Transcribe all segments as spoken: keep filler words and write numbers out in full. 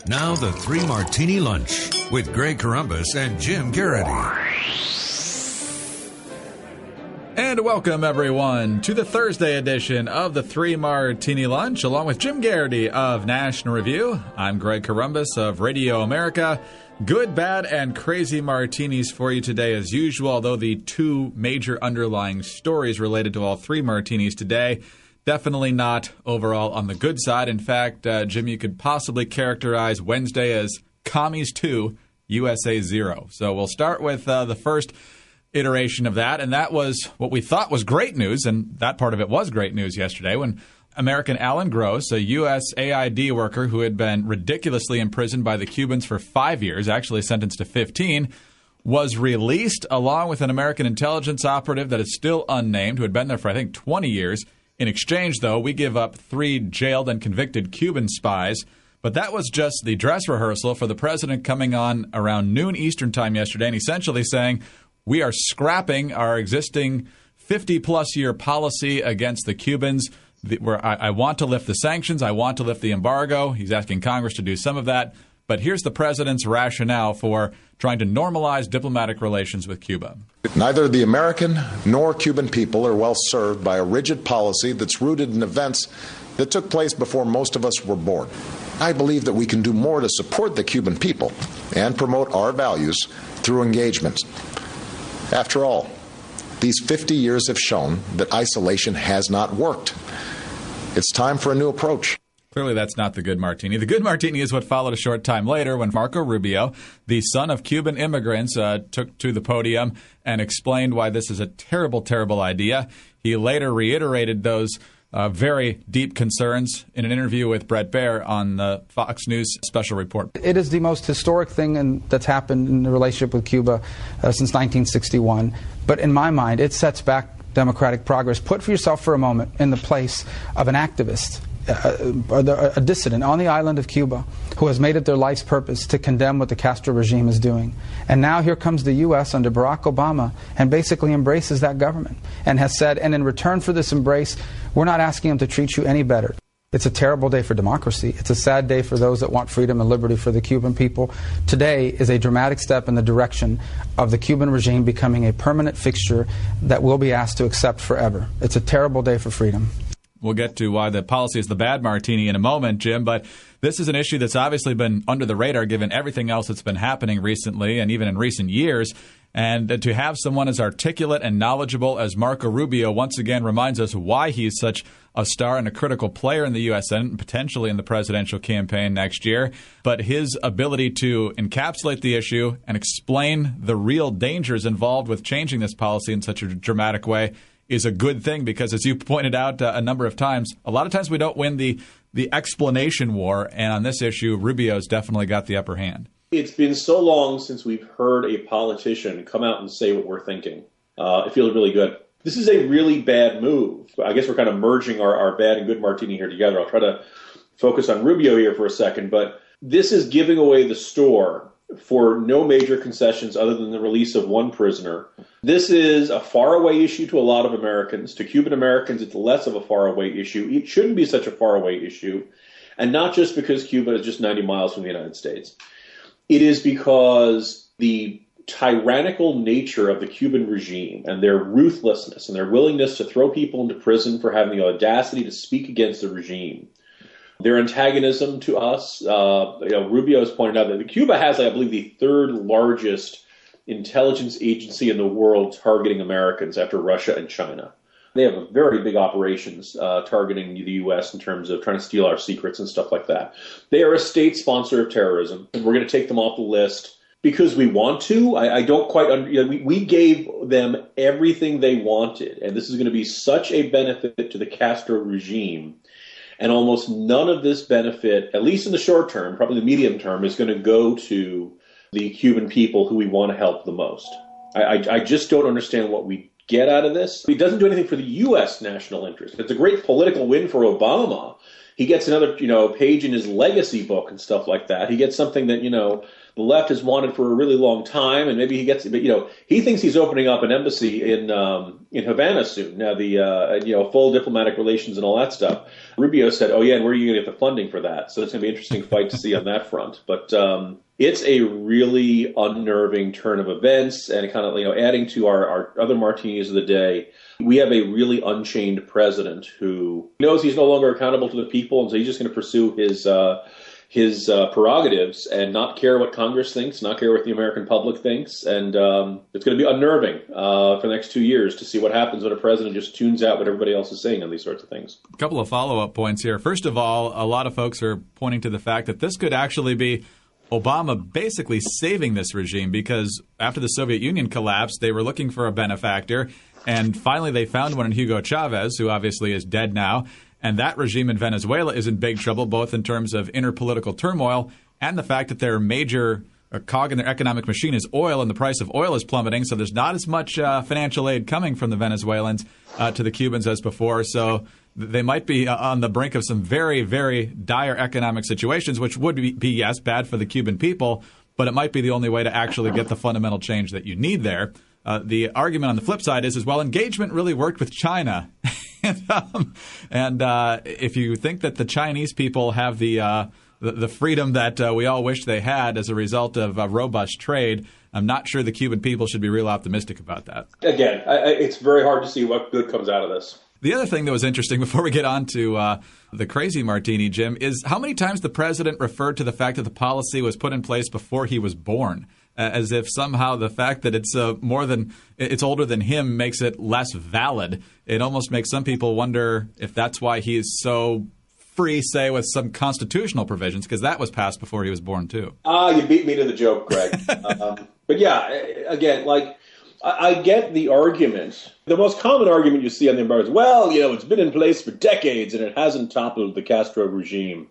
Now the Three Martini Lunch with Greg Corombos and Jim Garrity. And welcome, everyone, to the Thursday edition of the Three Martini Lunch, along with Jim Garrity of National Review. I'm Greg Corombos of Radio America. Good, bad, and crazy martinis for you today as usual, although the two major underlying stories related to all three martinis today definitely not overall on the good side. In fact, uh, Jim, you could possibly characterize Wednesday as Commies two, U S A zero. So we'll start with uh, the first iteration of that, and that was what we thought was great news, and that part of it was great news yesterday when American Alan Gross, a U S A I D worker who had been ridiculously imprisoned by the Cubans for five years, actually sentenced to fifteen, was released along with an American intelligence operative that is still unnamed, who had been there for, I think, twenty years. In exchange, though, we give up three jailed and convicted Cuban spies. But that was just the dress rehearsal for the president coming on around noon Eastern time yesterday and essentially saying, we are scrapping our existing fifty-plus year policy against the Cubans. The, where I, I want to lift the sanctions. I want to lift the embargo. He's asking Congress to do some of that. But here's the president's rationale for trying to normalize diplomatic relations with Cuba. Neither the American nor Cuban people are well served by a rigid policy that's rooted in events that took place before most of us were born. I believe that we can do more to support the Cuban people and promote our values through engagement. After all, these fifty years have shown that isolation has not worked. It's time for a new approach. Clearly, that's not the good martini. The good martini is what followed a short time later when Marco Rubio, the son of Cuban immigrants, uh, took to the podium and explained why this is a terrible, terrible idea. He later reiterated those uh, very deep concerns in an interview with Bret Baier on the Fox News special report. It is the most historic thing in, that's happened in the relationship with Cuba uh, since nineteen sixty-one. But in my mind, it sets back democratic progress. Put for yourself for a moment in the place of an activist, uh, a dissident on the island of Cuba who has made it their life's purpose to condemn what the Castro regime is doing. And now here comes the U S under Barack Obama and basically embraces that government and has said, and in return for this embrace, we're not asking them to treat you any better. It's a terrible day for democracy. It's a sad day for those that want freedom and liberty for the Cuban people. Today is a dramatic step in the direction of the Cuban regime becoming a permanent fixture that we'll be asked to accept forever. It's a terrible day for freedom. We'll get to why the policy is the bad martini in a moment, Jim, but this is an issue that's obviously been under the radar given everything else that's been happening recently and even in recent years. And to have someone as articulate and knowledgeable as Marco Rubio once again reminds us why he's such a star and a critical player in the U S Senate and potentially in the presidential campaign next year. But his ability to encapsulate the issue and explain the real dangers involved with changing this policy in such a dramatic way is a good thing because, as you pointed out uh, a number of times, a lot of times we don't win the, the explanation war. And on this issue, Rubio's definitely got the upper hand. It's been so long since we've heard a politician come out and say what we're thinking. Uh, it feels really good. This is a really bad move. I guess we're kind of merging our, our bad and good martini here together. I'll try to focus on Rubio here for a second, but this is giving away the store for no major concessions other than the release of one prisoner. This is a faraway issue to a lot of Americans. To Cuban Americans, it's less of a faraway issue. It shouldn't be such a faraway issue, and not just because Cuba is just ninety miles from the United States. It is because the tyrannical nature of the Cuban regime and their ruthlessness and their willingness to throw people into prison for having the audacity to speak against the regime, their antagonism to us. Uh, you know, Rubio has pointed out that Cuba has, I believe, the third largest intelligence agency in the world targeting Americans after Russia and China. They have a very big operations uh, targeting the U S in terms of trying to steal our secrets and stuff like that. They are a state sponsor of terrorism, and we're going to take them off the list because we want to. I, I don't quite under, you know, we, we gave them everything they wanted, and this is going to be such a benefit to the Castro regime. And almost none of this benefit, at least in the short term, probably the medium term, is going to go to the Cuban people who we want to help the most. I, I, I just don't understand what we get out of this. It doesn't do anything for the U S national interest. It's a great political win for Obama He gets another, you know, page in his legacy book and stuff like that. He gets something that, you know, the left has wanted for a really long time, and maybe he gets, but you know, he thinks he's opening up an embassy in um, in Havana soon. Now the uh, you know full diplomatic relations and all that stuff. Rubio said, "Oh yeah, and where are you going to get the funding for that?" So it's going to be an interesting fight to see on that front. But um, it's a really unnerving turn of events, and kind of you know adding to our, our other martinis of the day. We have a really unchained president who knows he's no longer accountable to the people, and so he's just going to pursue his. Uh, his uh, prerogatives and not care what Congress thinks, not care what the American public thinks. And um, it's going to be unnerving uh, for the next two years to see what happens when a president just tunes out what everybody else is saying on these sorts of things. A couple of follow-up points here. First of all, a lot of folks are pointing to the fact that this could actually be Obama basically saving this regime, because after the Soviet Union collapsed, they were looking for a benefactor, and finally they found one in Hugo Chavez, who obviously is dead now. And that regime in Venezuela is in big trouble, both in terms of inner political turmoil and the fact that their major cog in their economic machine is oil, and the price of oil is plummeting. So there's not as much uh, financial aid coming from the Venezuelans uh, to the Cubans as before. So they might be uh, on the brink of some very, very dire economic situations, which would be, be, yes, bad for the Cuban people, but it might be the only way to actually get the fundamental change that you need there. Uh, the argument on the flip side is, is well, engagement really worked with China. and um, and uh, if you think that the Chinese people have the uh, the, the freedom that uh, we all wish they had as a result of uh, robust trade, I'm not sure the Cuban people should be real optimistic about that. Again, I, I, it's very hard to see what good comes out of this. The other thing that was interesting before we get on to uh, the crazy martini, Jim, is how many times the president referred to the fact that the policy was put in place before he was born, as if somehow the fact that it's uh, more than it's older than him makes it less valid. It almost makes some people wonder if that's why he is so free, say, with some constitutional provisions, because that was passed before he was born, too. Ah, you beat me to the joke, Greg. um, but yeah, again, like, I, I get the argument. The most common argument you see on the embargo is, well, you know, it's been in place for decades and it hasn't toppled the Castro regime.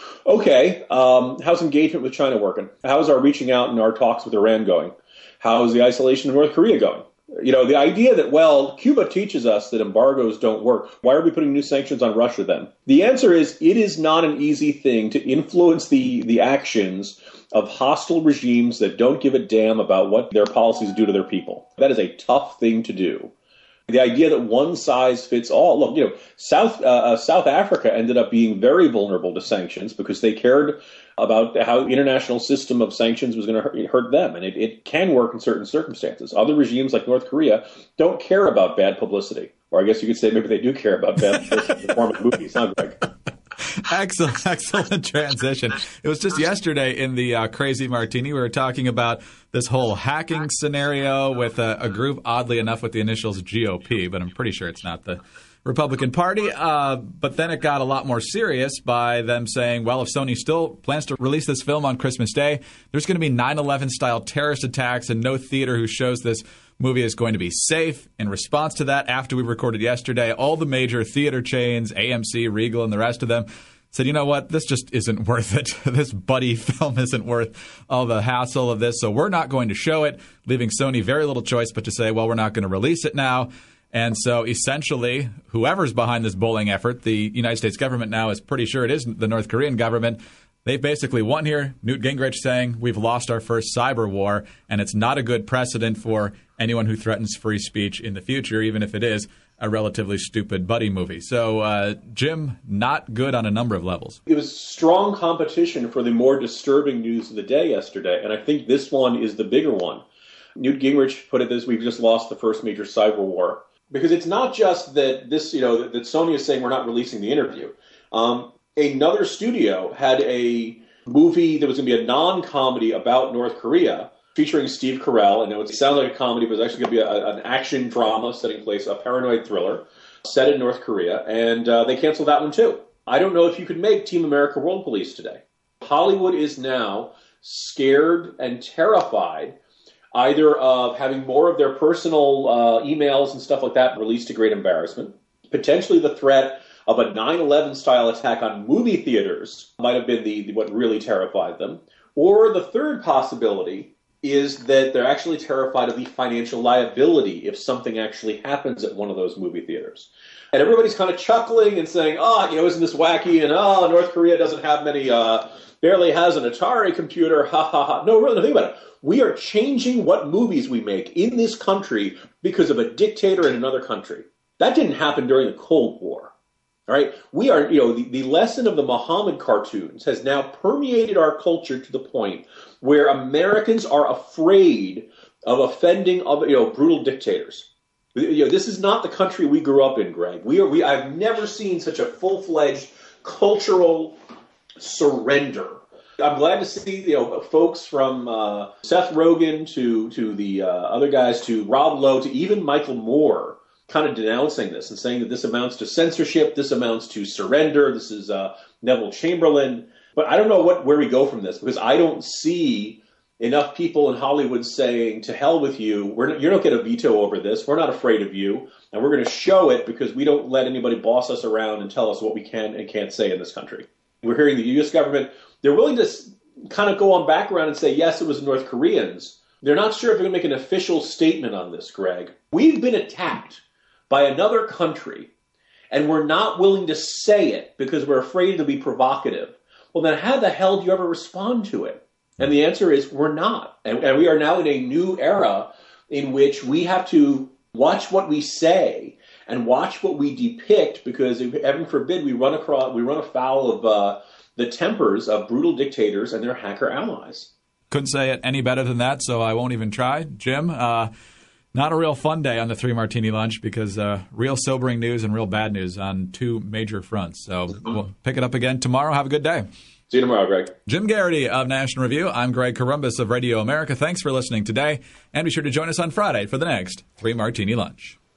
Okay, um, how's engagement with China working? How's our reaching out and our talks with Iran going? How's the isolation of North Korea going? You know, the idea that, well, Cuba teaches us that embargoes don't work. Why are we putting new sanctions on Russia then? The answer is it is not an easy thing to influence the, the actions of hostile regimes that don't give a damn about what their policies do to their people. That is a tough thing to do. The idea that one size fits all. Look, you know, South uh, South Africa ended up being very vulnerable to sanctions because they cared about how the international system of sanctions was going to hurt, hurt them. And it, it can work in certain circumstances. Other regimes like North Korea don't care about bad publicity. Or I guess you could say maybe they do care about bad publicity in the form of movies, huh, Greg? Excellent, excellent transition. It was just yesterday in the uh, Crazy Martini, we were talking about this whole hacking scenario with a, a group, oddly enough, with the initials G O P, but I'm pretty sure it's not the Republican Party. Uh, but then it got a lot more serious by them saying, well, if Sony still plans to release this film on Christmas Day, there's going to be nine eleven style terrorist attacks, and no theater who shows this movie is going to be safe. In response to that, after we recorded yesterday, all the major theater chains, A M C, Regal, and the rest of them, said, you know what, this just isn't worth it. This buddy film isn't worth all the hassle of this, so we're not going to show it, leaving Sony very little choice but to say, well, we're not going to release it now. And so essentially, whoever's behind this bullying effort, the United States government now is pretty sure it is the North Korean government. They've basically won here. Newt Gingrich saying we've lost our first cyber war, and it's not a good precedent for anyone who threatens free speech in the future, even if it is a relatively stupid buddy movie. So, uh, Jim, not good on a number of levels. It was strong competition for the more disturbing news of the day yesterday, and I think this one is the bigger one. Newt Gingrich put it this: we've just lost the first major cyber war. Because it's not just that this, you know, that, that Sony is saying we're not releasing the interview. Um, another studio had a movie that was going to be a non-comedy about North Korea featuring Steve Carell. And it sounds like a comedy, but it was actually going to be a, an action drama setting place, a paranoid thriller set in North Korea. And uh, they canceled that one too. I don't know if you could make Team America World Police today. Hollywood is now scared and terrified either of having more of their personal uh, emails and stuff like that released to great embarrassment. Potentially the threat of a nine eleven style attack on movie theaters might have been the, the what really terrified them. Or the third possibility is that they're actually terrified of the financial liability if something actually happens at one of those movie theaters. And everybody's kind of chuckling and saying, oh, you know, isn't this wacky? And, oh, North Korea doesn't have many, uh, barely has an Atari computer, ha, ha, ha. No, really, think about it. We are changing what movies we make in this country because of a dictator in another country. That didn't happen during the Cold War. All right, we are, you know, the, the lesson of the Muhammad cartoons has now permeated our culture to the point where Americans are afraid of offending, of, you know, brutal dictators. You know, this is not the country we grew up in, Greg. We are, we, I've never seen such a full-fledged cultural surrender. I'm glad to see, you know, folks from uh, Seth Rogen to to the uh, other guys, to Rob Lowe, to even Michael Moore, kind of denouncing this and saying that this amounts to censorship, this amounts to surrender, this is uh, Neville Chamberlain. But I don't know what where we go from this, because I don't see enough people in Hollywood saying, to hell with you, we're not, you're not going to veto over this, we're not afraid of you, and we're going to show it because we don't let anybody boss us around and tell us what we can and can't say in this country. We're hearing the U S government, they're willing to kind of go on background and say, yes, it was North Koreans. They're not sure if they're going to make an official statement on this, Greg. We've been attacked by another country, and we're not willing to say it because we're afraid to be provocative. Well, then how the hell do you ever respond to it? And the answer is we're not. And, and we are now in a new era in which we have to watch what we say and watch what we depict, because heaven forbid we run across, we run afoul of uh, the tempers of brutal dictators and their hacker allies. Couldn't say it any better than that, so I won't even try. Jim, uh, not a real fun day on the Three Martini Lunch, because uh, real sobering news and real bad news on two major fronts. So mm-hmm. We'll pick it up again tomorrow. Have a good day. See you tomorrow, Greg. Jim Garrity of National Review. I'm Greg Corombos of Radio America. Thanks for listening today, and be sure to join us on Friday for the next Three Martini Lunch.